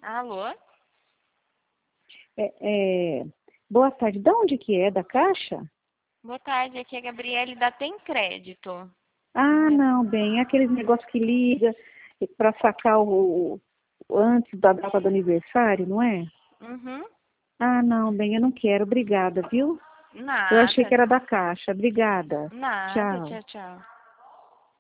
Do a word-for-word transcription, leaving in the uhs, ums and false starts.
Alô? É, é, boa tarde. De onde que é? Da Caixa? Boa tarde, aqui é a Gabriele da Tem Crédito. Ah, não, bem, é aqueles negócios que liga para sacar o, o antes da data do aniversário, não é? Uhum. Ah, não, bem, eu não quero. Obrigada, viu? Eu achei Nada. que era da Caixa. Obrigada. Nada. Tchau. Tchau, tchau.